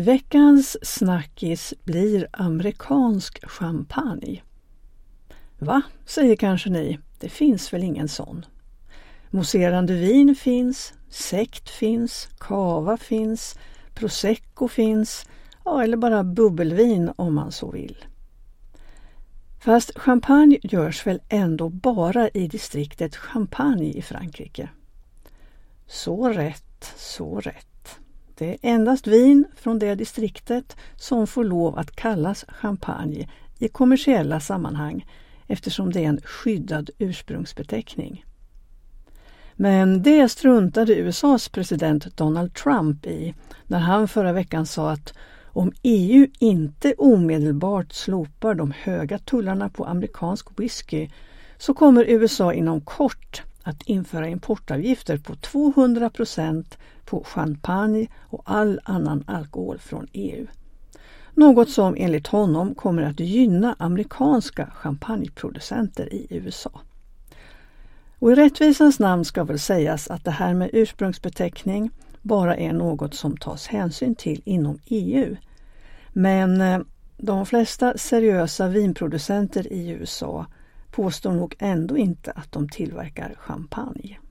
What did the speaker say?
Veckans snackis blir amerikansk champagne. Va, säger kanske ni, det finns väl ingen sån. Mousserande vin finns, sekt finns, cava finns, prosecco finns, ja, eller bara bubbelvin om man så vill. Fast champagne görs väl ändå bara i distriktet Champagne i Frankrike. Så rätt, så rätt. Det är endast vin från det distriktet som får lov att kallas champagne i kommersiella sammanhang eftersom det är en skyddad ursprungsbeteckning. Men det struntade USAs president Donald Trump i när han förra veckan sa att om EU inte omedelbart slopar de höga tullarna på amerikansk whisky så kommer USA inom kort att införa importavgifter på 200% på champagne och all annan alkohol från EU. Något som enligt honom kommer att gynna amerikanska champagneproducenter i USA. Och i rättvisans namn ska väl sägas att det här med ursprungsbeteckning bara är något som tas hänsyn till inom EU. Men de flesta seriösa vinproducenter i USA påstår nog ändå inte att de tillverkar champagne.